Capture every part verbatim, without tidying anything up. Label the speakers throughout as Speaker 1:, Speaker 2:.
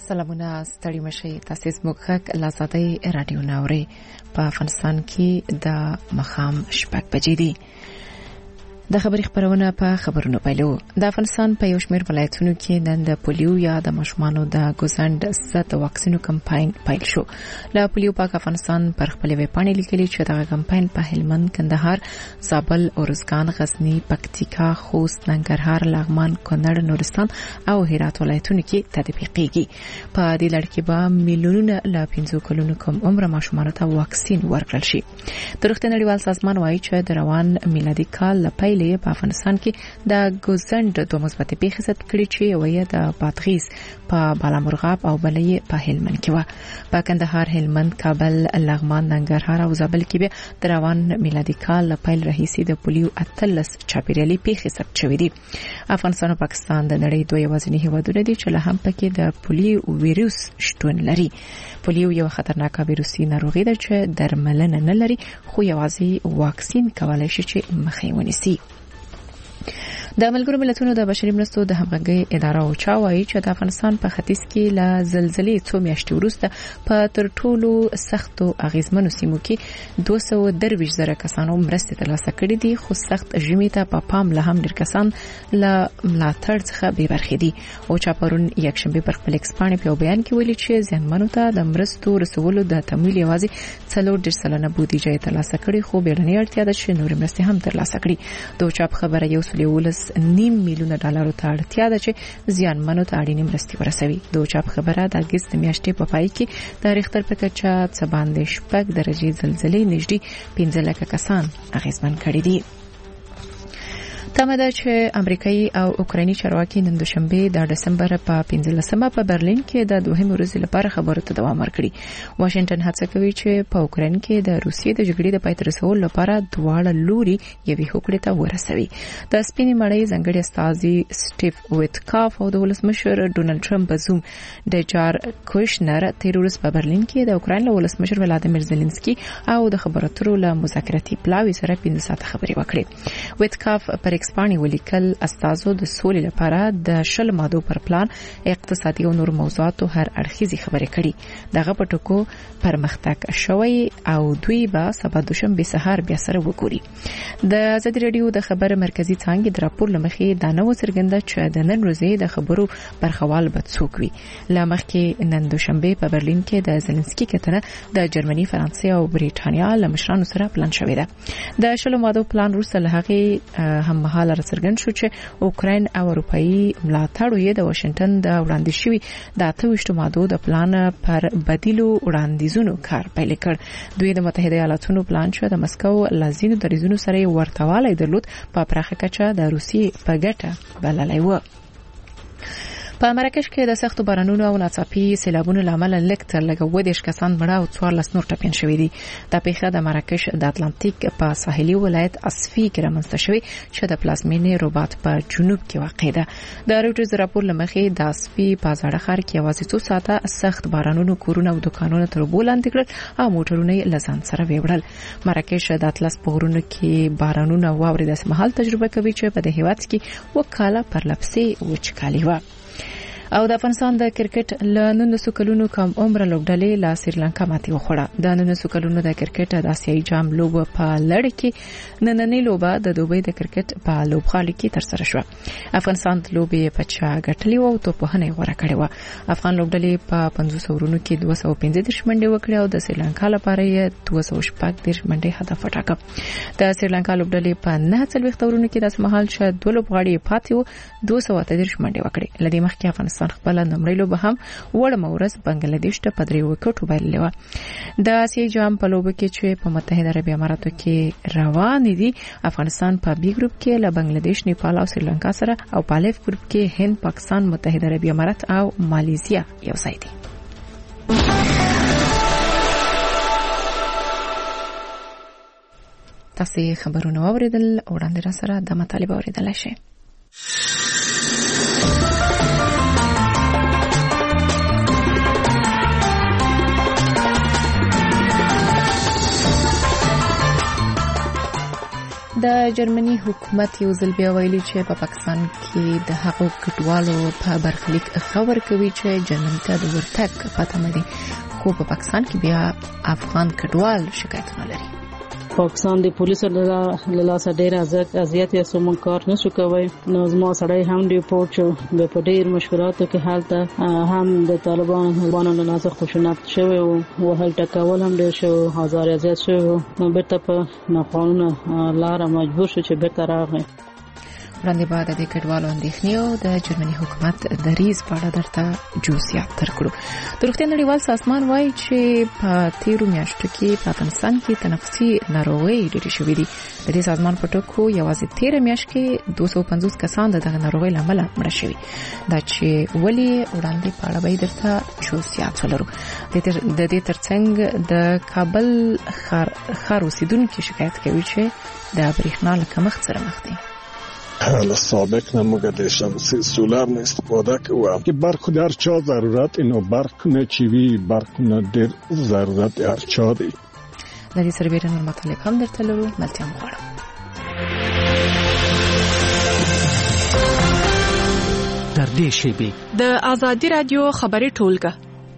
Speaker 1: سلامونه ستړي مشي تاسو زموږ غږ لازادي رادیو ناوري په افغانستان کې د مخام شپږ بجې دي. د خبري خبرونه په خبرونو پیلو. د افغانستان په یو شمېر ولایتونو کې نن د پولیو یا د ماشومانو د ګوزند ضد واکسینو کمپاین پیل شو. له پولیو پاک افغانستان پر خپل ویبپاڼې لیکلي چې دا کمپاین په هلمند، کندهار، زابل، اورزګان، غزنی، پکتیکا، خوست، ننګرهار، لغمان، کونړ، نورستان او هرات ولایتونو کې تطبیقېږي. په دې لړ کې به میلیونونه له پنځو کلونو کم عمر ماشومانو ته واکسین ورکړل شي. د روغتیا نړیوال سازمان وایي چې د روان میلادي کال لپاره په افغانستان کې د ګوزند دوه مثبت پیښې ثبت کړي چې یو یې د بادغیس په بالامرغاب او بل یې په هلمند کې و. په کندهار، هلمند، کابل، لغمان، ننګرهار او زابل کې به د روان میلادي کال لپاره راهیسي د پولیو اتلس چاپیریالي پیښې ثبت شوې دي. افغانستان او پاکستان د نړۍ دوه یوازینی هیوادونه دي چې له هم پکې د پولیو ویروس شتون لري. پولیو یو خطرناک ویروسي ناروغي ده چې درملنه نه لري، خو یوازې واکسین کولای شي چې مخه ونیسي. د ملګرو ملتونو د بشري مرستو د همغږي اداره او چا وایي چې د افغانستان په ختیځ کې له زلزلې څو میاشتې وروسته په تر ټولو سختو اغیزمنو سیمو کې دوه سوه درویشت زره کسانو مرستې ترلاسه کړې دي، خو سخت ژمي ته په پام له هم ډېر کسان له ملاتړ څخه بې برخې دي. او چا پرون یکشنبه پر خپل ایکس پاڼې په بیان کې ویلي چې زیانمنو ته د مرستو رسولو د تمویل یوازې څلور دېرش سلنه بودیجه ترلاسه کړې، خو بیړنۍ اړتیا ده چې نورې مرستې هم ترلاسه کړي. د چا خبره یو سل یولس نیم میلیونه ډالرو ته اړتیا ده چې زیانمنو ته اړینې مرستې ورسوي. د چا خبره د اگست میاشتې په پای کې د ریختر په کچه څه باندې شپږ درجې زلزلې نږدې پنځه لکه کسان اغیزمن کړي دي. تمه ده چې امریکایي او اوکرایني چارواکي نن دوشنبه د دسمبر په پنځلسمه په برلین کې د دوهمې ورځې لپاره خبرو ته دوام ورکړي. واشنگټن هڅه کوي چې په اوکراین کې د روسیې د جګړې د پای ته رسولو لپاره دواړه لوري یوې هوکړې ته ورسوي. د سپینې مړۍ ځانګړي استازي سټیف ویتکاف او د ولسمشر ډونالد ټرمپ بزوم د جار کوشنر تیر ورځ په برلین کې د اوکراین له ولسمشر ولادیمیر زيلنسکي او د خبرو اترو له مذاکراتي پلاوي سره پنځه ساعته خبرې وکړې. ویتکاف پر ایکسپانی ولیکل استازو د سولې لپاره د شل مادو پر پلان اقتصادي او نور موضوعاتو هر اړخیزي خبرې کړي. دغه پټکو پرمختګ شوی او دوی به سبا دوشنبه سهار بیا سره وګوري. د ازادي رادیو د خبر مرکزی څنګه د راپور لمخې د نوو څرګنده چې د نن ورځې د خبرو برخوال به څوک وي. لمخې نن دوشنبه په برلین کې د زيلنسکي کتنه د جرمني، فرانسې او بریټانیا له مشرانو سره پلان شوی ده. د شل مادو پلان وروسته له هغه هم مهاله څرګند شو چې اوکراین او اروپאי ملاتړ یې د واشنگټن د وړاندې شوی د اته ویشتو مادو د پلان پر بدیلو وړاندیزونو کار پیل کړ. دوی د متحده ایالاتونو پلان شو د مسکو لازینو دریزونو سره ورتوالی درلود په پراخه کچه د روسیې په ګټه بللی و. په مراکش کې د سختو بارانونو او ناڅاپي سیلابونو لامل لکتر لګو د شکسان مړه او څوارلس نور ټپین شوې دي. د پیښه د مراکش د اتلانتیک په ساحلي ولایت اسفي کې رامنځته شوې چې د پلازمینې رباط په جنوب کې واقع ده. د روټرز راپور لمخې د اسفي په ځاړه ښار کې یوازې څو ساعته سخت بارانونو کورونه او دکانونه تر بولاندې کړل او موټرونه لزان سره ویوړل. مراکش د اطلس په غرونو کې بارانونه واوري د سمحال تجربه کوي چې په د هیواد کې وکاله پر لپسې وچکالي و. او د افغانستان د کرکټ له نولسو کلونو کم عمر لوبډلې له سریلانکا ماتې وخوړه. د نولسو کلونو د کرکټ د آسیایي جام لوبه په لړ کې نننۍ لوبه د دوبۍ د کرکټ په لوبغالي کې ترسره شوه. افغانستان د لوبې په چا ګټلې او توپخنه غوړه کړې و. افغان لوبډلې په پنځوس ورونو کې دوه سوه پنځه دېرش منډې وکړې او د سریلانکا لپاره یې دوه سوه شپږ دېرش منډې هدف وټاکه. د سریلانکا لوبډلې په نه څلوېښت ورونو کې د سمحال شه دوه لوبغاړي پاتې وو، دوه سوه اته دېرش منډې وکړې. لدې مخکې افغانستان خپل نمړې لوبه هم وړ مورز بنگلاديش ته په درې وکټو بایللې و. د آسیایي جام په لوبه کې چې په متحده عربي اماراتو کې روان دي، افغانستان په بي ګروپ کې له بنگلاديش، نیپال او سریلانکا سره او په الف ګروپ کې هند، پاکستان، متحده عربي امارات او ماليزیا یو ځای دي. تاسو خبرونه اوریدل، وړاندې را سره د مطالبه اوریدل شي. د جرمني حکومت یو ځل بیا ویلي چې په پاکستان کې د هغو کډوالو په برخلیک خبر کوي چې جرمني ته د ورتګ پته مدي، خو په پاکستان کې بیا افغان کډوال شکایتونه لري.
Speaker 2: پاکستان د پولیسو له لاسه ډېر اذیت یا سمون کار نشو کوي. نو زما سړی هم ډیپورټ شو د په ډېر مشکلاتو کې هلته هم د طالبانو طالبانو له لاسه خشونت شوی او وهل ټکول هم ډېر شو، هزار اذیت شوی. نو بیرته په ناقانونه لاره مجبور شو چې بیرته راغی.
Speaker 1: وړاندې بعد د کډوالو اندېښنې او د جرمني حکومت دریځ په اړه درته جزئیات درکړو. د روغتیا نړیوال سازمان وایي چې په تیرو میاشتو کې په افغانستان کې تنفسي ناروغۍ ډېرې شوې دي. د دې سازمان په ټکو یوازې تیره میاشت کې دوه سوه پنځوس کسان د دغه ناروغۍ له امله مړه شوي. دا چې ولې وړاندې په اړه به درته جزئیات ولرو. د دې ترڅنګ د کابل ښار ښار اوسیدونکي شکایت کوي چې د برېښنا له کمښت سره مخ دي.
Speaker 3: حالا سابق نموگه د شمسی سولر نه استفاده کوه که برق در چا ضرورت اینو برق نه چیوی برق نه در ضرورت هر چا دی.
Speaker 1: د دې سره بیرته نور مطالب هم درته لرو، ملتیا مو غواړم.
Speaker 4: در دې شیبې
Speaker 5: د آزادي رادیو خبري ټولګه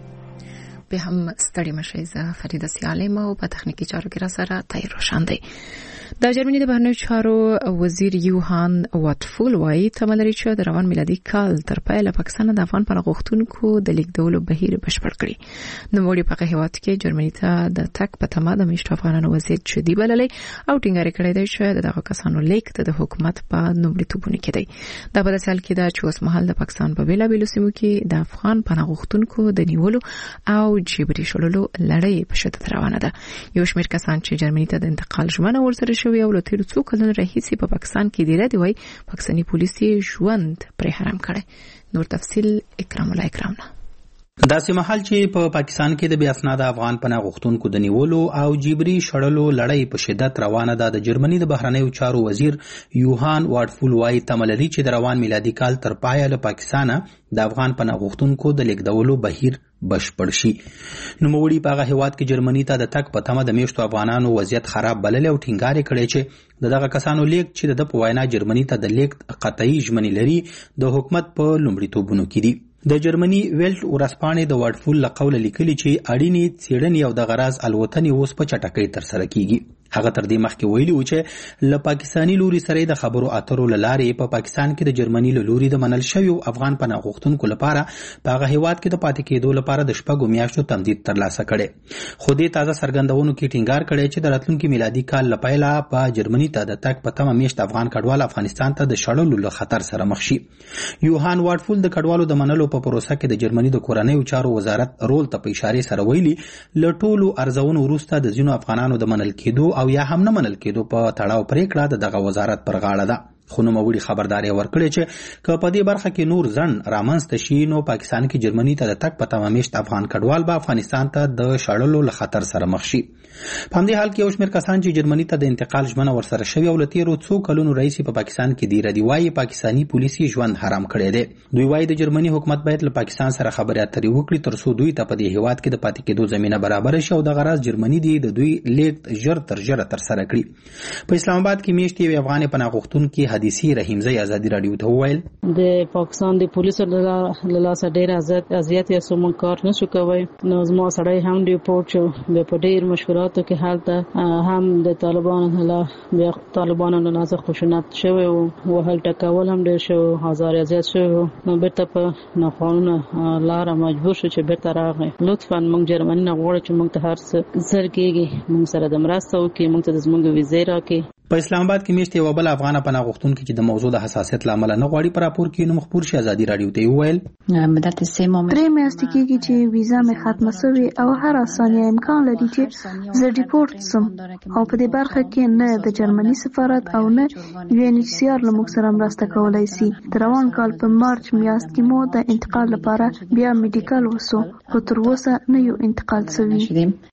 Speaker 1: به هم ستړي مشي. زه فریده سیالم او په تخنیکی چارو کې را سره تای روشن دی. د جرمني د بهرنیو چارو وزیر یوهان واتفول وایي تمه لري چې د روان میلادي کال تر پایه پاکستان د افغان پناه غوښتونکو د لیږدولو بهیر بشپړ کړي. نوموړي په هیواد کې جرمني ته د تګ په تمه د میشتو افغانانو وضعیت شدید بللی او ټینګار کړی دی چې دغه کسانو لیږد د حکومت په لومړیتوبونو کې دی. دا په داسې حال کې ده چې اوس مهال د پاکستان په بیلابیلو سیمو کې د افغان پناه غوښتونکو د نیولو او جبري شړلو لړۍ په شدت روانه ده. یو شمېر کسان چې جرمني ته د انتقال ژمنه ورسره شوی او له تیرو څو کلونو راهیسې په پاکستان کې دی ردی وای پاکستاني پولیسي ژوند پرې حرام کړي. نور تفصیل اکرام الله اکرامنا.
Speaker 6: داسې محل چې په پاکستان کې د بې اسناده افغان پناه غوښتونکو د نیولو او جبري شړلو لړۍ په شدت روانه ده. د جرمني د بهرنیو چارو وزیر یوهان وارډفول وایي تمه لري چې د روان میلادي کال تر پایه له پاکستانه د افغان پناه غوښتونکو د لیږدولو بهیر بشپړ شي. نوموړي په هغه هیواد کې جرمني ته د تګ په تمه د میشتو افغانانو وضعیت خراب بللی او ټینګار کړی چې د دغه کسانو لیږد چې د په وینا جرمني ته د لیږد قطعي ژمنې لري د حکومت په لومړیتوبونو کې دي. د جرمني ویلټ ورځپاڼې د وارډفول له قوله لیکلي چې اړینې څېړنې او د غراض الوتنې اوس په چټکۍ ترسره کیږي. هغه تر دې مخکې ویلي و چې له پاکستاني لوري سره د خبرو اترو له لارې په پاکستان کې د جرمني له لوري د منل شویو افغان پناه غوښتونکو لپاره په هغه هیواد کې د پاتې کېدو لپاره د شپږو میاشتو تمدید ترلاسه کړي. خو دې تازه څرګندونو کې ټینګار کړی چې د راتلونکي میلادي کال له پیله په جرمني ته د تګ په تمه میشت افغان کډوال افغانستان ته د شړلو له خطر سره مخ شي. یوهان وارډفول د کډوالو د منلو په پروسه کې د جرمني د کورنیو چارو وزارت رول ته په اشاره سره ویلي له ټولو ارزونو وروسته د ځینو افغانانو د منل کېدو او یا هم نه منل کېدو په تړاو پریکړه د دغه وزارت پر غاړه ده. خو نوموړي خبرداري ورکړې چې که په دې برخه کې نور ځنډ رامنځته شي نو پاکستان کې جرمني ته د تګ په تمه میشت افغان کډوال به افغانستان ته د شړلو له خطر سره مخ شي. په همدې حال کې یو شمېر کسان چې جرمني ته د انتقال ژمنه ورسره شوې او له تیرو څو کلونو راهیسې په پاکستان کې دی ردي وایي پاکستاني پولیسي ژوند حرام کړی دی. دوی وایي د جرمني حکومت باید له پاکستان سره خبرې اترې وکړي تر څو دوی ته په دې هیواد کې د پاتې کېدو زمینه برابر شي او د غرض جرمني دی د دوی لیږد ژر تر ژره ترسره کړي. په اسلام آباد کې میاشتې یو افغان پناه غوښتونکي حدیثي رحیمزی آزادي رادیو ته وویل
Speaker 2: د پاکستان د پولیسو له لاسه ډېر اذیت یا سمون کار نشو کوي. نو زما سړی هم ډیپورټ شو د په ډېر مشکلاتو کې هلته هم د طالبانو له طالبانو له لاسه خشونت شوی او وهل ټکول هم ډېر شو، هزار اذیت شوی. نو بیرته په ناقانونه لاره مجبور شو چې بیرته راغی. لطفا موږ جرمني نه غواړو چې موږ ته هر څه زر کېږي موږ سره د مرسته وکړي، موږ ته د زموږ ویزې راکړي.
Speaker 6: په اسلام آباد کې میشته یو بل افغان پناه غوښتونکي چې د موضوع د حساسیت لامل نه غواړي پر راپور کې نو مخبور شي آزادي رادیو ته ویل
Speaker 7: مدت سه ماه درې میاشتې کېږي چې ویزا مې ختمه شوې او هر ثانیه امکان لري چې زه ډیپورټ سم او په دې برخه کې نه د جرمني سفارت او نه یو ان ایچ سی آر له موږ سره مرسته کولای شي. د روان کال په مارچ میاشت کې مو د انتقال لپاره بیا میډیکل وسو خو تر اوسه نه یو انتقال شوی.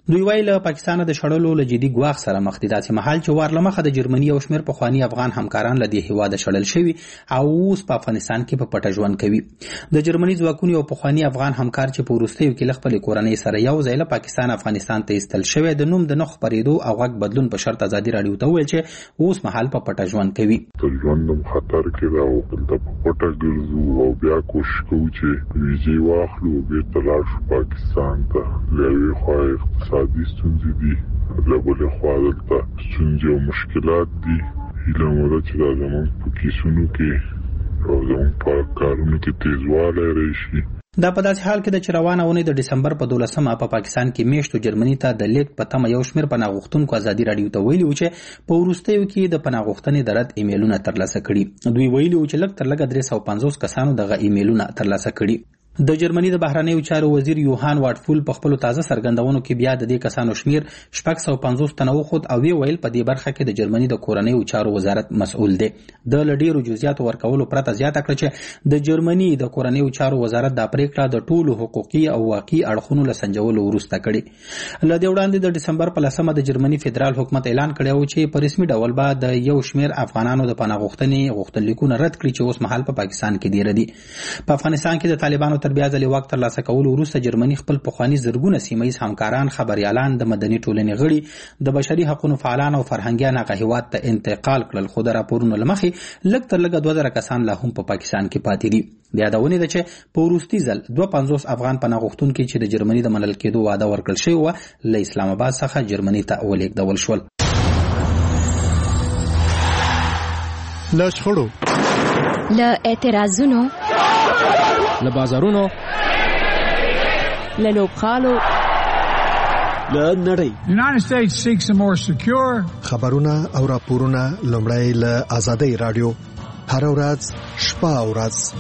Speaker 6: دوی ویل پاکستان د شړلو له جدي ګواښ سره مخ دي، داسې مهال چې وار له مخه د جرمني او شمېر پخواني افغان همکاران له دې هېواده شړل شوي او اوس په افغانستان کې په پټه ژوند کوي. د جرمني ځواکونو یو پخواني افغان همکار چې په وروستیو کې له خپلې کورنۍ سره یو ځای له پاکستان افغانستان ته ایستل شوی د نوم د نه خپرېدو او غږ بدلون په شرط ازادي راډیو ته وویل چې اوس مهال په پټه ژوند کوي.
Speaker 8: په ژوند خطر کې دا او د پټه ګرځو او بیا کوشش کوو چې ویزې واخلو بیرته لاړ شو پاکستان ته. له یوې خوا اقتصادي ستونزې دي، له بلې خوا دلته ستونزې او مشکلات دي. هیله مو ده چې دا زموږ په کیسونو کې او زموږ په کارونو کې تیزوالی راشي.
Speaker 6: دا په داسې حال کې ده چې روانه اونۍ د ډسمبر په دولسمه په پاکستان کې میشتو جرمني ته د لیک په تمه یو شمېر پناه غوښتونکو ازادي راډیو ته ویلي و چې په وروستیو کې د پناه غوښتنې د رد ایمیلونه ترلاسه کړي. دوی ویلي و چې لږ تر لږه درې سوه پنځوس کسانو دغه ایمیلونه ترلاسه کړي. د جرمني د بهرنیو چارو وزیر یوهان واټفول په خپلو تازه څرګندونو کې بیا د دې کسانو شمیر شپږ سوه پنځوس تنه وښود او ویې ویل په دې برخه کې د جرمني د کورنیو چارو وزارت مسؤل دی. د له ډېرو جزیاتو ورکولو پرته زیاته کړه چې د جرمني د کورنیو چارو وزارت دا پریکړه د ټولو حقوقي او واقعي اړخونو له سنجولو وروسته کړې. له دې وړاندې د ډسمبر په لسمه د جرمني فدرال حکومت اعلان کړی و چې په رسمي ډول به د یو شمېر افغانانو د پناه غوښتنې غوښتنلیکونه رد کړي چې اوس مهال په پاکستان کې دیره دي. په افغانستان کې د طالبانو تر بیا ځلې واک ترلاسه کولو وروسته جرمني خپل پخواني زرګونه سیمه ییز همکاران، خبریالان، د مدني ټولنې غړي، د بشري حقوقو فعالان او فرهنګیان هغه هېواد ته انتقال کړل، خو د راپورونو له مخې لږ تر لږه دوه زره کسان لا هم په پاکستان کې پاتې دي. د یادونې ده چې په وروستي ځل دوه پنځوس افغان پناه غوښتونکي چې د جرمني د منل کېدو وعده ورکړل شوې وه له اسلام آباد څخه جرمني ته ولېږدول شول.
Speaker 9: له شخړو،
Speaker 10: له اعتراضونو،
Speaker 9: له بازارونو،
Speaker 10: له لوبغالو،
Speaker 9: له نړۍ.
Speaker 11: United States seeks a more secure.
Speaker 9: خبرونه او راپورونه لومړی له آزادۍ راډیو هر ورځ شپه او ورځ.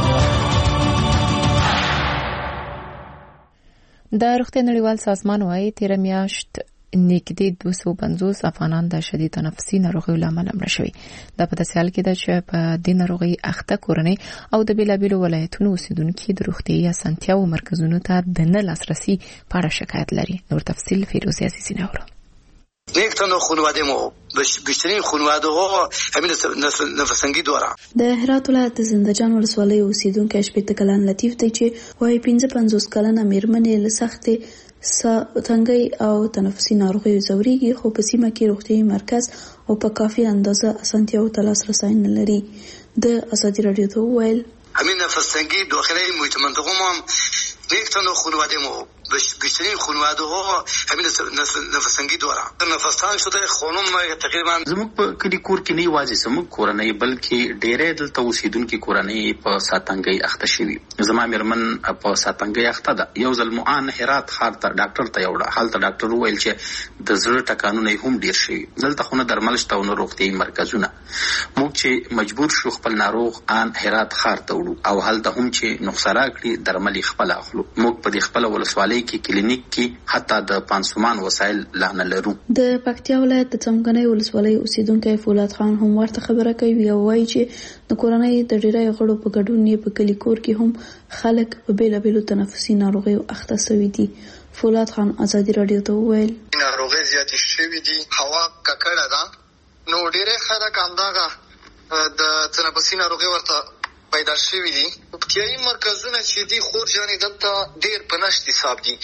Speaker 1: د روغتیا نړیوال سازمان وايي تیر میاشت نږدې دوه سوه پنځوس افغانان د شدید تنفسي ناروغیو له امله مړه شوي. دا په داسې حال کې ده چې په دې ناروغۍ اخته کورنۍ او د بېلابېلو ولایتونو اوسیدونکي د روغتیايي اسانتیاوو مرکزونو ته د نه لاسرسي په اړه شکایت لري. نور تفصیل فیروزه عزیزی نورو.
Speaker 12: یک تن خانواده ما بیشترین خانواده ها همین نفسنگی داره.
Speaker 7: د هرات ولایت زندهجان ولسوالۍ اوسیدونکی شپېته کلن لطیف دی چې وايي پنځه پنځوس کلنه میرمنې له سختې تنګۍ او تنفسي ناروغیو ځورېږي، خو په سیمه کې روغتیايي مرکز او په کافي اندازه اسانتیاوو ته لاسرسی نه لري. د ازادي راډیو ته وویل
Speaker 12: همین نفسنگی داخل محیط منطقه ما یک تن خانواده ما بیشترین خانواده ها همین نفسنگی داره. نفسان شده خانم تقریبا
Speaker 6: زموږ په کلی کور کې نه یوازې زموږ کورنۍ بلکې ډېرې دلته اوسیدونکي کورنۍ په ساتنګۍ اخته شوي. زما مېرمن په ساتنګۍ اخته ده. یو ځل معان هرات ښار ته ډاکټر ته یوړه. هلته ډاکټر وویل چې د زړه ټکانونه یې هم ډېر شوي. دلته خو نه درمل شته او نه روغتیايي مرکزونه. موږ چې مجبور شو خپل ناروغ آن هرات ښار ته وړو او هلته هم چې نسخه راکړي درمل یې خپله اخلو. موږ په دې خپله ولسوالۍ کې کلینیک کې حتی د پانسومان وسایل لا نه لرو.
Speaker 7: د پکتیا ولایت د څمکنۍ ولسوالۍ اوسیدونکی فولاد خان هم ورته خبره کوي او وایي چې د کورنۍ د ډېری غړو په ګډون یې په کلي کور کې هم خلک په بېلابېلو تنفسي ناروغیو اخته سوي دي. فولاد خان ازادي راډیو ته وویل
Speaker 12: ناروغۍ زیاتې شوي دي، هوا ککړه ده، نو ډېری خلک همدغه د تنفسي ناروغۍ ورته پیدا شوي دي. روغتیايي مرکزونه چې دي خورجانې دلته ډېر په نشت حساب دي.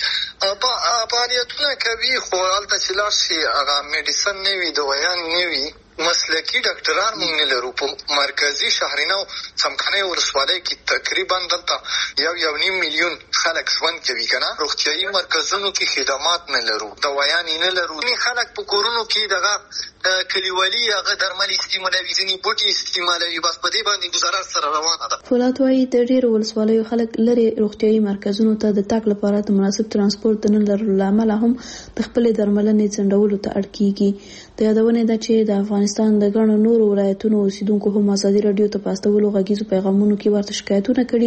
Speaker 12: فعالیتونه کوي خو هلته چې لاړ شي هغه میډیسن نه وي، دوایان نه وي، مسلکي ډاکټران موږ نه لرو. په مرکزي شهرینه او څمکنۍ ولسوالۍ کې تقریبا دلته یو یو نیم میلیون خلک ژوند کوي که نه. روغتیايي مرکزونو کې خدمات نه لرو، دوایان نه لرو. خلک په کورونو کې دغه کلیوالي هغه درمل استعمالوي، ځینې بوټي استعمالوي، بس په دې باندې ګزاره سره روانه ده.
Speaker 7: فولاد وایي د ډېرو ولسوالیو خلک لرې روغتیايي مرکزونو ته د تګ لپاره د مناسب ترانسپورت نه لرلو له امله هم د خپلې درملنې ځنډولو ته اړ کېږي. د یادونې ده چې د افغانستان د ګڼو نورو ولایتونو اوسیدونکو هم ازادي راډیو ته په استولو غږیزو پیغامونو کې ورته شکایتونه کړي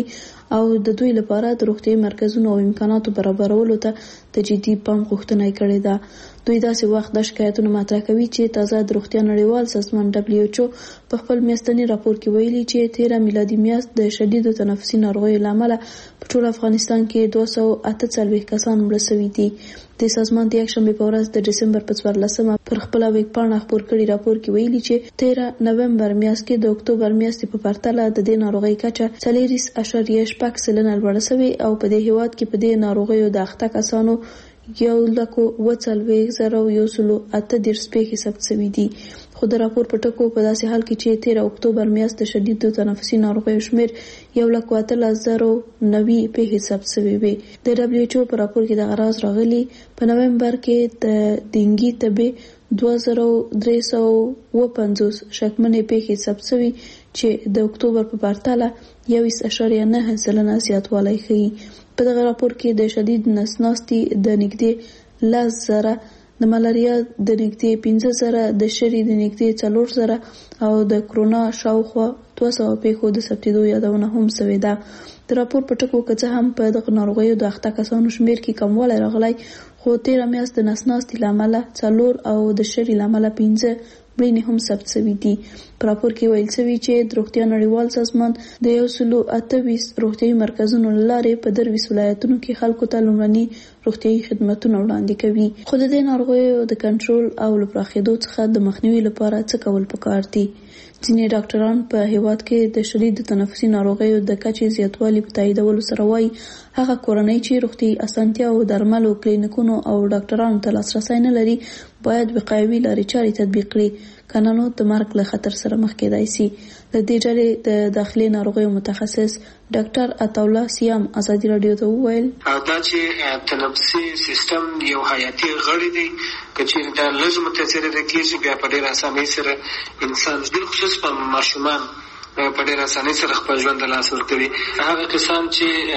Speaker 7: او د دوی لپاره د روغتي مرکزونو او امکاناتو برابرولو ته د جدي پام غوښتنه کړې ده. دوی داسې وخت د شکایتونو مطرح کوي چې تازه د روغتیا نړیوال سازمان دبليو ایچ او په خپل میاشتني راپور کې ویلي چې تیره میلادي میاشت د شدیدو تنفسي ناروغیو لامل په ټول افغانستان کې دوه سوه اته څلوېښت کسان مړه شوي دي. د سازمان د یکشنبه په ورځ د ډسمبر په څوارلسمه پر خپل ویب پاڼه خپور کړي راپور کې ویلي چې تیره نومبر میاشت کې د اکتوبر میاشتې په پرتله د دې ناروغۍ کچه څلوېښت اعشاریه شپږ سلنه لوړه شوې او په دې هیواد کې په دې ناروغیو د اخته کسانو یو لکو اوه څلوېښت زره یو سلو اته دېرش پیښې ثبت شوي دي. خو د راپور په ټکو په داسې حال کې چې تیره اکتوبر میاشت د شدیدو تنفسي ناروغیو شمېر یو لکو اتلس زره نوي پیښې ثبت شوې وې. د دبليو ایچ او په راپور کې دغه راز راغلي. په نومبر کې د ډینګي تبې دوه زره درې سوه اووه پنځوس شکمنې پیښې ثبت شوي چې د اکتوبر په پرتله یوویشت اعشاریه نه سلنه زیاتوالی ښیي. په دغه راپور کې د شدید نس ناستي د نږدې لس زره، د ملاریا د نږدې پنځه زره، د شری د نږدې څلور زره او د کرونا شاوخوا دوه سوه پیښو د ثبتېدو یادونه هم شوې ده. د راپور په ټکو که څه هم په دغه ناروغیو د اخته کسانو شمېر کې کموالی راغلی، خو تیره میاشت د نس ناستي له امله څلور او د شری له امله پنځه مړینې هم ثبت شوي دي. په راپور کې ویل شوي چې د روغتیا نړیوال سازمان د یو سلو اته ویشت روغتیايي مرکزونو له لارې په درویشت ولایتونو کې خلکو ته لومړني روغتیايي خدمتونه وړاندې کوي. خو د دې ناروغیو د کنټرول او له پراخېدو څخه د مخنیوي لپاره څه کول پکار دي. ځینې ډاکټران په هیواد کې د شدید تنفسي ناروغیو د کچې زیاتوالي په تاییدولو سره وایي هغه کورنۍ چې روغتیايي اسانتیا او درملو کلینیکونو او ډاکټرانو ته لاسرسی نه لري باید وقایوي لارې چارې تطبیق کړي، کنه نو د مرګ له خطر سره مخ کېدای شي. د دې ډلې د داخلي ناروغیو متخصص ډاکټر عطاالله سیام ازادي راډیو ته وویل
Speaker 10: دا چې تنفسي سیستم یو حیاتي غړی دی، که چېرې دا لږ متاثره کېږي بیا په ډېره اسانۍ سره انسان بالخصوص په ماشومان په ډېر اسانۍ سره خپل ژوند ته لاس ورکوي. هغه کسان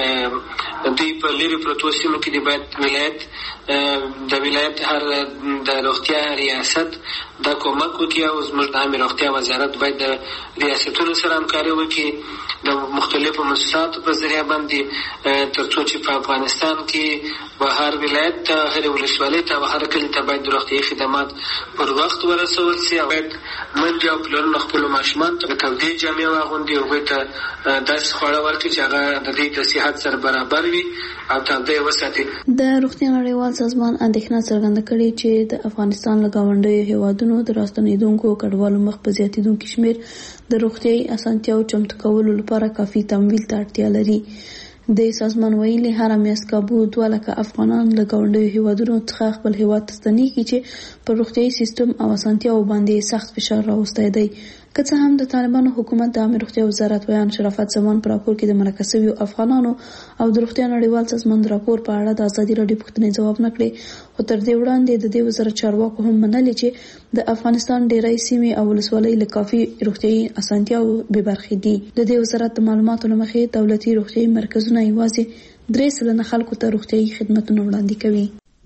Speaker 10: چې دوی په لرې پرتو سیمو کې دي باید ولایت د ولایت هر د روغتیا ریاست دا کومک وکړي او زموږ د عامې روغتیا وزارت باید د ریاستونو سره همکاري وکړي د مختلفو مؤسساتو په ذریعه باندې تر څو چې په افغانستان کې به هر ولایت ته هرې ولسوالۍ ته او هر کلي ته باید د روغتیايي خدمات پر وخت ورسول سي او باید میندې او پلرونه خپلو ماشومانو ته د تودې جامې واغوندي او هغوی ته داسې خواړه ورکړي چې هغه د دوی د صحت سره برابر وي او تاوده یې وساتي.
Speaker 7: د روغتیا نړیوال سازمان اندېښنه څرګنده کړې چې د افغانستان له ګاونډیو هیوادونو د راستنېدونکو کډوالو مخ په زیاتېدونکي شمېر د روغتیايي اسانتیاوو چمتو کولو لپاره کافي تمویل ته اړتیا لري. د سازمان ویلي هره میاشت کابو دوه لکه افغانان له ګاونډیو هیوادونو څخه خپل هیواد ته ستنېږي چې پر روغتیايي سیستم او اسانتیاوو باندې سخت فشار راوستی دی. که څه هم د طالبانو حکومت د عامې روغتیا وزارت ویان شرافت زمان په راپور کې د مرکه شویو افغانانو او د روغتیا نړیوال سازمان د راپور په اړه د ازادي راډیو پوښتنې ځواب نه کړې، خو تر دې وړاندې د دې وزارت چارواکو هم منلي چې د افغانستان ډېری سیمې او ولسوالۍ له کافي روغتیايي اسانتیاوو بې برخې دي. د دې وزارت د معلوماتو له مخې دولتي روغتیايي مرکزونه یوازې درې سلنه خلکو ته روغتیايي خدمتونه وړاندې کوي.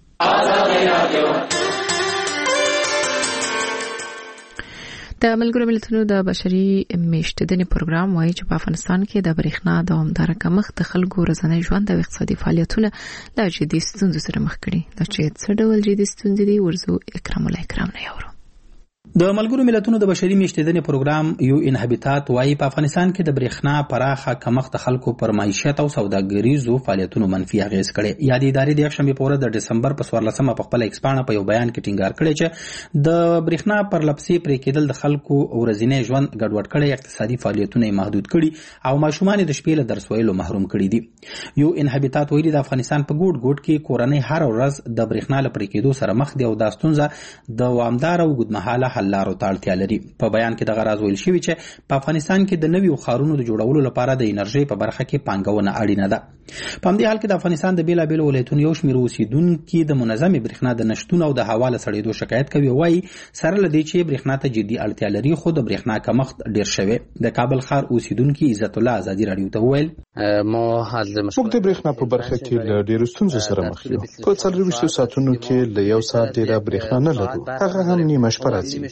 Speaker 1: د ملګرو ملتونو د بشري میشتېدنې پروګرام وایي چې په افغانستان کې د برېښنا دوامداره کمښت د خلکو ورځنی ژوند او اقتصادي فعالیتونه له جدي ستونزو سره مخ کړي. دا چې څه ډول جدي ستونزې دي ورزو اکرام الله اکرام نه یورو.
Speaker 6: د ملګرو ملتونو د بشري میشتېدنې پروګرام یو ان هابیتات وایي په افغانستان کې د برېښنا پراخه کمښت د خلکو پر معیشت او سوداګریزو فعالیتونو منفي اغېز کړي. یادې ادارې د یکشنبې په ورځ د ډسمبر په څوارلسمه په خپله ایکس پاڼه په یو بیان کې ټینګار کړی چې د برېښنا پر لپسې پرې کېدل د خلکو ورځنی ژوند ګډوډ کړی، اقتصادي فعالیتونه یې محدود کړي او ماشومان د شپې له درس ویلو محروم کړي دي. یو ان هابیتات وایي د افغانستان په ګوټ ګوټ کې کورنۍ هر ورځ د برېښنا له پرې کېدو سره مخ دي او دا ستونزه د دوامداره او اوږدمهاله حل لارو ته اړتیا لري. په بیان کې دغه راز ویل شوی چې په افغانستان کې د نویو ښارونو د جوړولو لپاره د انرژي په برخه کې پانګونه اړینه ده. په همدې حال کې د افغانستان د بیلابیلو ولایتونو یو شمېر اوسیدونکي د منظمې برېښنا د نشتون او د هوا له سړېدو شکایت کوي او وایي سره له دې چې برېښنا ته جدي اړتیا لري خو د برېښنا کمښت ډېر شوی. د کابل ښار اوسیدونکي عزت الله ازادي راډیو ته وویل
Speaker 13: موږ د برېښنا په برخه کې له ډېرو ستونزو سره مخ یو. په څلرویشتو ساعتونو کې له یو ساعت ډېره برېښنا نه لرو، هغه هم نیمه شپه راځي.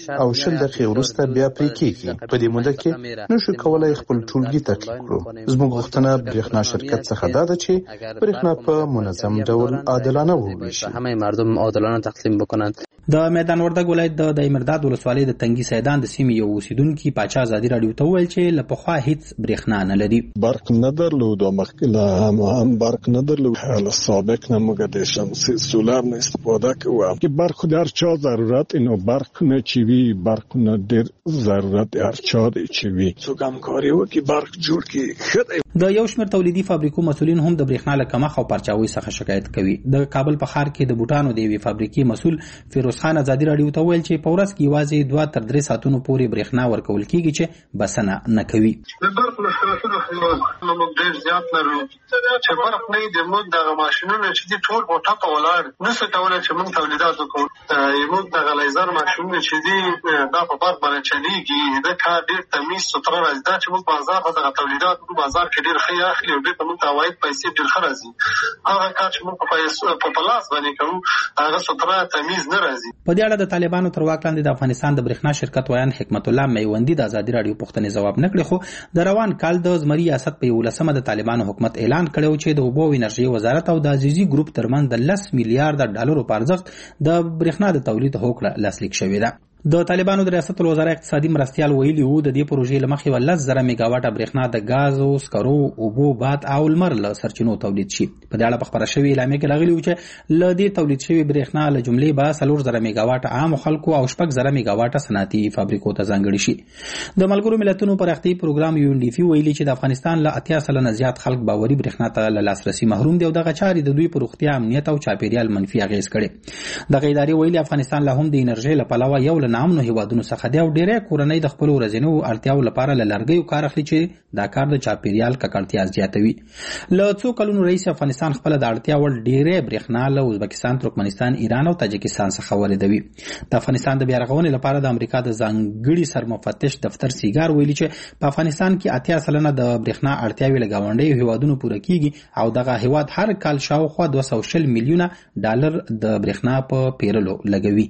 Speaker 13: او شل دقیقې وروسته بیا پرې کیږي. په دې موده کې نشو کولای خپل ټولګي تطبیق کړو. زموږ غوښتنه برېښنا شرکت څخه دا ده چې برېښنا په منظم ډول عادلانه وویشي.
Speaker 14: همه مردم عادلانه تقسیم بکنند.
Speaker 6: د میدان وردګ ولایت د دایمرداد ولسوالۍ د تنګي سیدان د سیمې یو اوسیدونکي پاچا ازادي راډیو ته وویل چې له پخوا هیڅ برېښنا نه لري.
Speaker 3: برق نه درلود او مخکې هم هم برق نه درلود. حالا سابق نه موږ د شمسي سولار نه استفاده کوو که برق در چا ضرورت اینو برق نه چوي برق نه ډېر ضرورت هر چا دی چوي څوک همکاري وکړي برق جوړ کړي ښه.
Speaker 6: د یو شمېر تولیدي فابریکو مسؤلین هم د برېښنا له کمښت او پرچاوۍ څخه شکایت کوي. د کابل په ښار کې د بوټانو د یوې فابریکې مسؤل فیروز خان ازادي راډیو ته ویل چې په ورځ کې یوازې دوه تر درې ساعتونو پورې برېښنا ورکول کېږي چې بسنه نه کوي.
Speaker 12: د برق مشکلاتونه خو موږ ډېر زیات لرو چې برق نه د موږ دغه ماشینونه چې دي ټول په ټاپه ولاړ نشو کولی چې موږ تولیدات وکړو. موږ دغه لیزر ماشینونه چې دي دا په برق باندې چلیږي. دا کار ډېر تمیز سوتره راځي. دا چې موږ بازار ته دغه تولیدات په بازار کې ډېر ښه اخلي او بېرته موږ ته عواید پیسې ډېر ښه راځي. هغه کار چې موږ په په لاس باندې کوو هغه سوتره تمیز نه راځي.
Speaker 6: په دې اړه د طالبانو تر واک لاندې د افغانستان د برېښنا شرکت ویان حکمت الله میوندي د ازادي راډیو پوښتنې ځواب نه کړی، خو د روان کال د زمري ریاست په یولسمه د طالبانو حکومت اعلان کړی چې د اوبو او انرژي وزارت او د عزیزي ګروپ ترمنځ د لس میلیارډ ډالرو په ارزښت د برېښنا د تولید هوکړه لاسلیک شوې ده. د طالبانو د ریاست الوزرا اقتصادي مرستيال ویلي وو د دې پروژې لمخې ولس زره میگاواټه برېښنا د غاز او سکرو اوبو باد او لمر له سرچینو تولید شي. په دې اړه په خبره شوې اعلامیه کې راغلی و چې ل دې تولید شوی برېښنا له جملې به څلور زره میگاواټه عام خلکو او شپږ زره میگاواټه صنعتي فابریکو ته ځانګړي شي. د ملګرو ملتونو پرختي پروګرام یو ان ډي پی ویلي چې د افغانستان له اتیا سلنه زیات خلک باوري برېښنا ته له لاسرسي محروم دي او دغه چارې د دوی پر روغتیا امنیت او چاپیریال منفي اغیز کړي. دغه ادارې ویلي افغانستان له هم د انرژي له پلوه یو له نامنو هیوادونو څخه دی او ډېری کورنۍ د خپل ورځنیو اړتیاو لپاره له لرګیو کار اخلي چې دا کار د چاپیریال ککړتیا زیاتوي. له څو کلونو راهیسې افغانستان خپل د اړتیا وړ ډېری برېښنا له ازبکستان، ترکمنستان، ایران او تاجکستان څخه واردوي. د افغانستان د بیا رغونې لپاره د امریکا د ځانګړي سرمفتش دفتر سیګار ویلي چې په افغانستان کې اتیا سلنه د برېښنا اړتیاوې له ګاونډیو هیوادونو پوره کیږي او دغه هیواد هر کال شاوخوا دوه سوه شل میلیونه ډالر د برېښنا په پیرلو لګوي.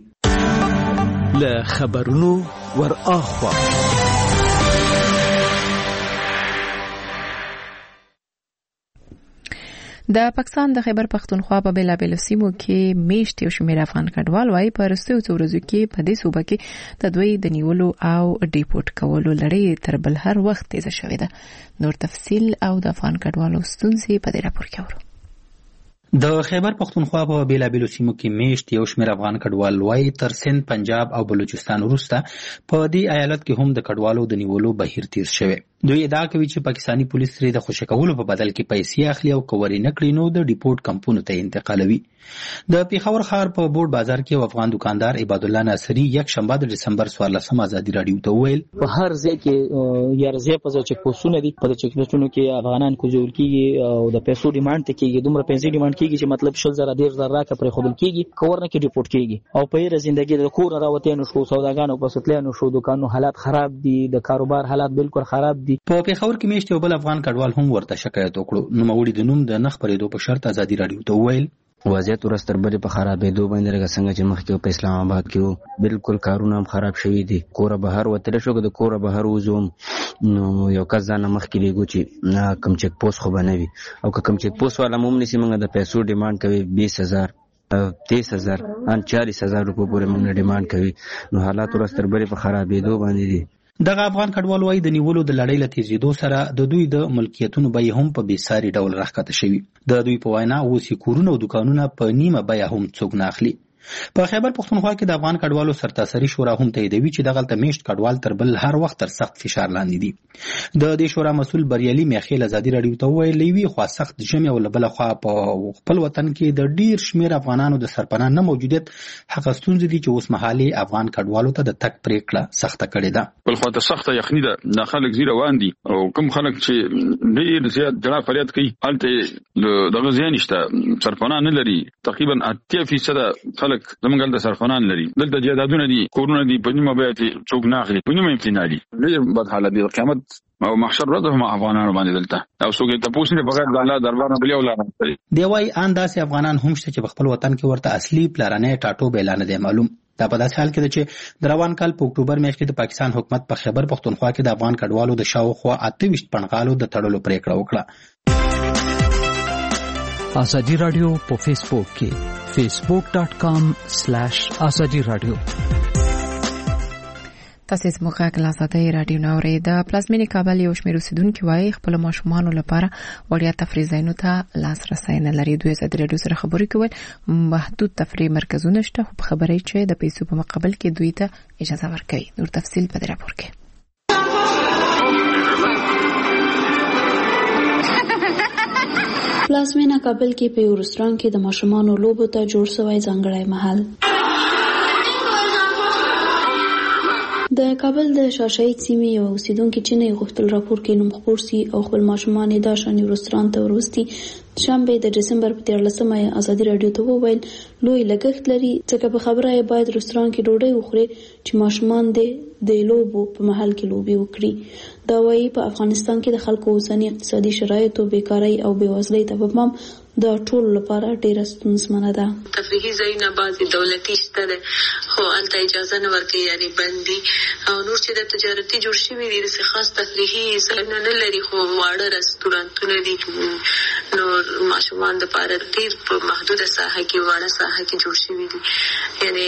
Speaker 4: له خبرونو ور اخوا
Speaker 1: د پاکستان د خیبر پختونخوا په بیلابیلو سیمو کې میشت یو شمېر افغان کډوال وايي په وروستیو څو ورځو کې په دې صوبه کې د دوی د نیولو او ډیپورټ کولو لړۍ تر بل هر وخت تیزه شوې ده. نور تفصیل او د افغان کډوالو ستونزې په دې راپور کې اورو.
Speaker 6: د خیبر پختونخوا په بیلابیلو سیمو کې میشت یو شمېر افغان کډوال وايي تر سند، پنجاب او بلوچستان وروسته په دې ایالت کې هم د کډوالو د نیولو بهیر تیر شوی. دوی ادعا کوي چې پاکستانی پولیس ترې د خوشی کولو په بدل کې پیسې اخلي او کوري نه کړي نو د ډیپورټ کمپونو ته انتقالوي. د پیښور ښار په بورډ بازار کې افغان دکاندار عباد الله ناصری یک شنبه د دسمبر څوارلسمه ازادي راډیو ته ویل
Speaker 15: په هر ځای کې یا ځای په ځای چک پوسټونه دي، په چک پوسټونو کې افغانان کوزول کیږي او د پیسو ډیماند ته کیږي، دومره پیسې ډیماند کیږي چې مطلب شل زره ډیر زره راکه پر خودل کیږي، کور نه کې ډیپورټ کیږي او په هر ژوندۍ د کور راوته نو شو سوداګانو په ستلانو شو دکانو حالات خراب دي، د کاروبار حالات بالکل خراب دي.
Speaker 6: په پیښور کې میشت یو بل افغان کډوال هم ورته شکایت وکړو. نو موري د نوم د نخ پرېدو په شرط ازادي راډیو ته ویل
Speaker 14: وضعیت ورستر بلې په خرابېدو باندې لکه څنګه چې مخکې په اسلام آباد کې بالکل کارونه هم خراب شوي دي. کوره بهر وتلی شو که د کوره بهر وځو نو یو کس ځانه مخکې لیږو چې کم چک پوسټ خو به نه وي او که کم چک پوسټ والا هم نیسي موږ د پیسو ډیمانډ کوي بیس هزار تیس هزار ان چالیس هزار روپو پورې موږ ډیمانډ کوي. نو حالات ورستر بلې په خرابېدو باندې دي.
Speaker 6: دغه افغان کډوال وايي د نیولو د لړۍ له تیزېدو سره د دوی د ملکیتونو بیې هم په بېساري ډول راښکته شوي. د دوی په وینا اوس یې کورونه او دوکانونه په نیمه بیه هم څوک نه اخلي. په خیبر پختونخوا کې د افغان کډوالو سرتاسري شورا هم تاییدوي چې دغلته میشت کډوال تر بل هر وخت تر سخت فشار لاندې دي. د دې شورا مسؤل بریالي میخیل ازادي راډیو ته وویل یوې خوا سخت ژمي او له بله خوا په خپل وطن کې د ډیر شمېر افغانانو د سرپناه نه موجودیت هغه ستونزې دي چې اوس مهالې افغان کډوالو ته د تګ پرېکړه سخته کړې ده.
Speaker 16: بل خوا ته سخته یخني ده، دا خلک ځي روان دي او کوم خلک چې ډېر زیات جلا فریاد کوي هلته دغه ځای نشته، سرپناه نه لري. تقریبا اتیا فیصده خلک زموږ هلته سرپناه نه لري. دلته جایدادونه دي، کورونه دي، په نیمه بیه کې څوک نه اخلي، په نیمه امتناع دي. ډېر بد حالت دی. قیامت او محشر ورځ هم افغانانو باندې دلته او څوک ته پوښتنه بغیر د الله دربار نه بلی ولاړ کوي.
Speaker 6: دی وايي ان داسې افغانان هم شته چې په خپل وطن کې ورته اصلي پلانې ټاټوب اعلان دي معلوم. دا په داسې حال کې ده چې د روان کال په اکتوبر میاشت کې د پاکستان حکومت په خیبر پښتونخوا کې د افغان کډوالو د شاوخوا اته ویشت پنغالو د تړلو پریکړه وکړه.
Speaker 4: ازادي رادیو په فیسبوک کې facebook dot com slash azadi radio.
Speaker 1: تاسو زموږ غږ له ازادۍ رادیو نه اورئ. د پلازمینې کابل یو شمېر اوسیدونکي وایي خپل ماشومانو لپاره وړیا تفریح ځایونو ته لاسرسی نه لري. دوی ازادي رادیو سره خبرې کول محدود تفریح مرکزونه شته، خو خبرې چې د پیسو په مقابل کې دوی ته اجازه ورکوي. نور تفصیل په دې راپور کې.
Speaker 17: پلازمینه کابل کې په یو رستوران کې د ماشومانو لوبو ته جوړ شوی ځانګړی محل. د کابل د شاشهید سیمې یو اوسیدونکي چې نه غوښتل راپور کې نوم خپور سي او خپل ماشومان یې دا شان رستوران ته وروستي شنبه د دسمبر په تیرلسمه ازادي رادیو ته وویل لوی لګښت لري، ځکه په خبره یې باید رستوران کې ډوډۍ وخوري چې ماشومان دې د لوبو په محل کې لوبي وکړي. دا وایي په افغانستان کې د خلکو اوسنی اقتصادي شرایطو، بیکارۍ او بېوزلۍ ته په پام دا ټول لپاره ډیره ستونزمنه ده.
Speaker 18: تفریحي ځایونه بعضې دولتي شته ده خو هلته اجازه نه ورکوي، یعنی بندي، او نور چې د تجارتي جوړ شوي دي داسې خاص تفریحي ځایونه نه لري، خو واړه رستورانتونه دي. نور ماشومان دپاره ډېر په محدوده ساحه کې واړه ساحه کې جوړ شوي دي، یعنی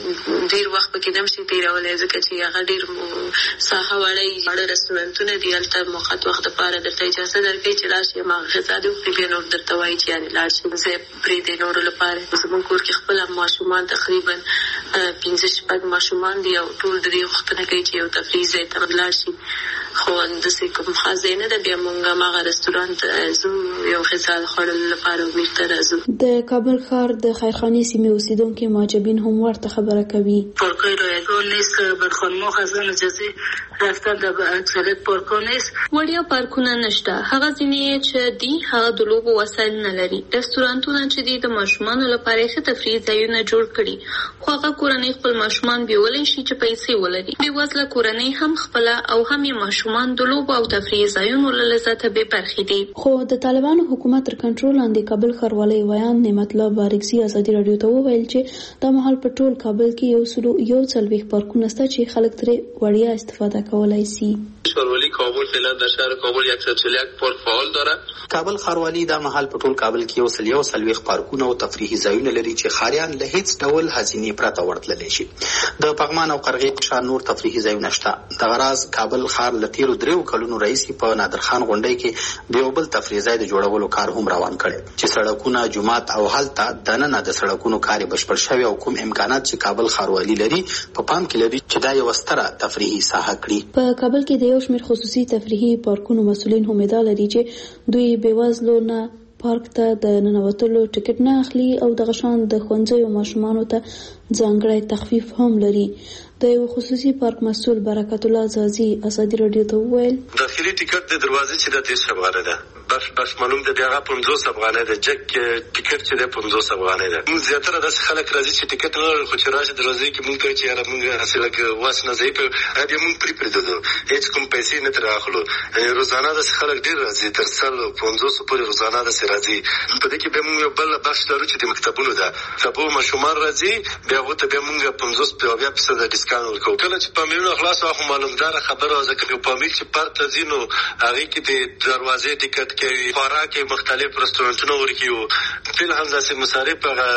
Speaker 18: ډېر وخت پکې نه شي تېرولی ځکه چې هغه ډېر ساحه واړه واړه رستورانتونه دي. هلته موقت وخت دپاره درته اجازه درکوي چې لاړ شي هماغه غذا دې وخوري، بیا نور درته وایي چې یعنې لاړ شي زه پرېږدې نورو لپاره. زموږ کور کې خپله ماشومان تقریبا پنځه شپږ ماشومان دي او ټول د دې غوښتنه کوي چې یو تفریح ځای ته لاړ شي، خو داسې کوم خاص ځای نه ده. بیا موږ هماغه رستوران ته ځو یو غذا د خوړلو لپاره بېرته راځو.
Speaker 17: د کابل ښار د خیرخانې سیمې اوسیدونکي معجبین هم ورته خبره کوي.
Speaker 19: پارکای رایگاه نیست، بدخانما خزان اجازه رفتن در اکثریت پارکا نیست.
Speaker 18: وړیا پارکونه نشته، هغه ځینې چې دي هغه د لوبو وسایل نه لري. رستورانتونه چې دي د ماشومانو لپاره ښه تفریح ځایونه جوړ کړي، خو هغه کورنۍ خپل ماشومان بیولی شي چې پیسې ولري. بېوزله کورنۍ هم خپله او هم یې ماشومان د لوبو او تفریح ځایونو له لذته بې برخې دي.
Speaker 17: خو د طالبانو حکومت تر کنټرول لاندې کابل ښاروالۍ ویان نعمت الله بارکزي ازادي رادیو ته وویل چې دا مهال په ټول کابل کې یو سلو یو څلوېښت پارکونه شته چې خلک ترې وړیا استفاده کولی سي.
Speaker 20: ښاروالي کابل فعلا در شهر کابل صد و چهل و یک پارک فعال داره.
Speaker 21: کابل ښاروالي دا مهال په ټول کابل کې یو سل یو څلوېښت پارکونه او تفریحي ځایونه لري چې ښاریان له هیڅ ډول هزینې پرته ورتللی شي. د پغمان او قرغې په شان نور تفریحي ځایونه شته. دغه راز کابل ښار له تېرو دریو کلونو راهیسې په نادرخان غونډۍ کې د یو بل تفریح ځای د جوړولو کار هم روان کړی چې سړکونه، جومات او هلته دننه د سړکونو کار یې بشپړ شوی او کوم امکانات چې کابل ښاروالي لري په پام کې لري چې دا یوه ستره تفریحي ساحه کړي.
Speaker 17: په کابل کې د یو شمېر خصوصي تفریحي پارکونو مسؤلین هم ادعا لري چې دوی بېوزلو نه پارک ته د ننوتلو ټکټ نه اخلي او دغه شان د ښوونځیو ماشومانو ته ځانګړی تخفیف هم لري. د یو خصوصي پارک مسؤل برکت الله زازي ازادي رادیو ته وویل
Speaker 22: داخلي ټیکټ د دروازې چې د دېرش افغانۍ ده، بس بس معلوم ده هغه پنځوس افغانۍ ده. جک ټیکټ چې ده پنځوس افغانۍ ده. موږ زیاتره داسې خلک راځي چې ټیکټ نه لري، خو چې راشي دروازې کې موږ ته چې یاره موږ هسې لږ واس نه ځای په بیا موږ پرې پرېږدو، هېڅ کوم پیسې نه ترې اخلو. روزانه داسې خلک ډېر راځي، تر سل پنځوسو پورې روزانه داسې راځي. په دې کې بیا موږ یو بل بخش لرو چې د مکتبونو ده، مکتبو ماشومان راځي، بیا هغو ته بیا موږ پنځوس اویا فیصده ډسکاونټ ورکوو. کله چې پامېرونه خلاص واخو معلومداره خبره ځکه یو پامیر چې پارک ته ځي نو هغې کې د دروازې ټیکټ کوي، خوراک یې مختلف رستورانتونه ورکوي. فعل هم داسې مصارف هغه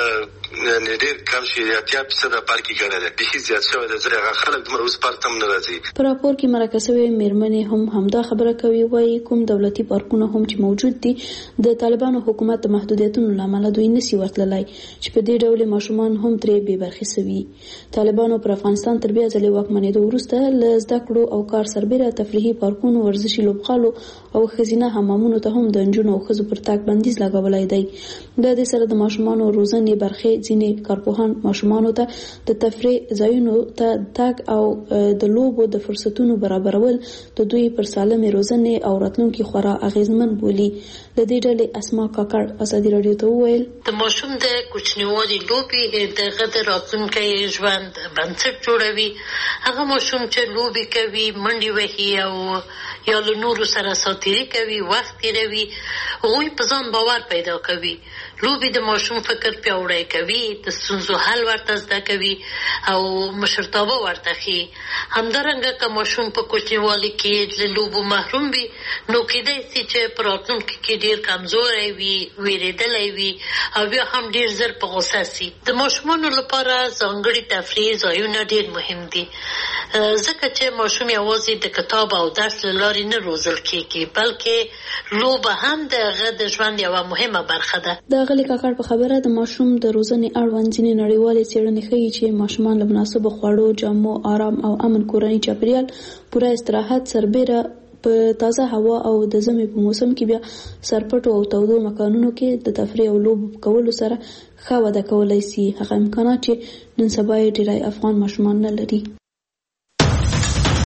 Speaker 22: ډېر کم شي، اتیا فیصده پارکي ګڼه ده، بیخي زیات شوی ده. ځکه هغه خلک دومره اوس پارک ته هم نه راځي.
Speaker 17: په راپور کې مرکه شوې مېرمنې هم همدا خبره کوي. وایي کوم دولتي پارکونه هم چې موجود دي د طالبانو حکومت د محدودیتونو له امله دوی نسي ورتللی چې په دې ډول ماشومان هم ترې بې برخې سوي. طالبانو پر افغانستان تر بیا ځلې واکمنېدو وروسته له زده کړو او کار سربېره تفریحي پارکونو، ورزشي لوبغالو او ښځینه حمامونو ته هم د نجونو او ښځو پر تګ بندیز لګولی دی. د دې سره د ماشومانو روزنې برخې ځینې کارپوهان ماشومانو ته د تفریح ځایونو ته تګ او د لوبو د فرصتونو برابرول د دوی پر سالمې روزنې او راتلونکي خورا اغېزمن بولي. د دې ډلې اسما کاکړ ازادي رادیو ته وویل
Speaker 19: د ماشوم د کوچنیوالي لوبې دغه د راتلونکي ژوند بنسټ جوړوي. هغه ماشوم چې لوبې کوي، منډې وهي او یا له نورو سره ساتیري کوي، وخت تېروي، هغوی په ځان باور پیدا کوي. لوبي د ماشوم فکر پیاوړی کوي، د ستونزو حل ورته زده کوي او مشرتابه ورته ښيي. همدارنګه که ماشوم په کوچنیوالي کې له لوبو محروم وي نو کېدای شي چې په راتلونکي کې ډېر کمزوری وي، ویرېدلی وي او بیا هم ډېر زر په غوسه سي. د ماشومانو لپاره ځانګړي تفریحي ځایونه ډېر مهم دي، ځکه چې ماشوم یوازې د کتاب او درس له لارې نه روزل کېږي، بلکې لوبه هم د هغه د ژوند یوه مهمه برخه ده.
Speaker 17: د غلي کاکړ په خبره د ماشوم د روزنې اړوند ځینې نړیوالې څېړنې ښیي چې ماشومان له مناسبو خوړو، جامو، آرام او امن کورني چاپیریال، پوره استراحت، سربیره په تازه هوا او د ژمي په موسم کې بیا سرپټو او تودو مکانونو کې د تفریح او لوبو کولو سره ښه وده کولی سي، هغه امکانات چې نن سبا یې ډېری افغان ماشومان نه لري.